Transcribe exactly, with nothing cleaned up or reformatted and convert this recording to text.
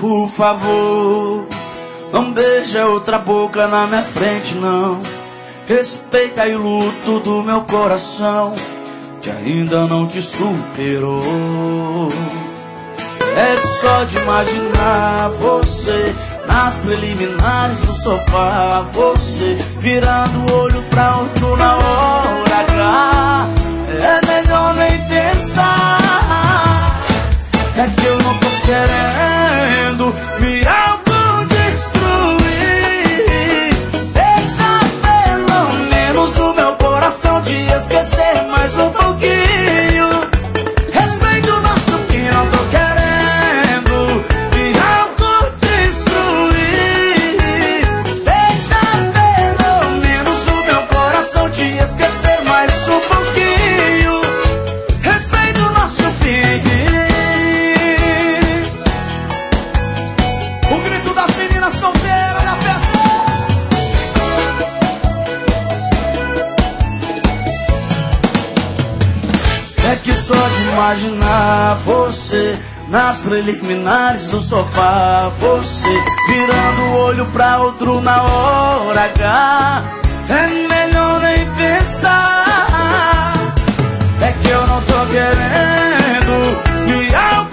Por favor, não beija outra boca na minha frente, não. Respeita aí o luto do meu coração, que ainda não te superou. É que só de imaginar você nas preliminares do sofá, você virando o olho pra outro na hora H, é melhor nem pensar. É que eu não tô querendo me autodestruir. Deixa pelo menos o meu coração te esquecer mais um pouquinho. Respeita o nosso fim, não tô querendo me autodestruir. Deixa pelo menos o meu coração te esquecer mais um pouquinho. Respeita o nosso fim. O grito das meninas solteiras na festa. É que só de imaginar você nas preliminares do sofá, você virando o olho pra outro na hora H, é melhor nem pensar. É que eu não tô querendo me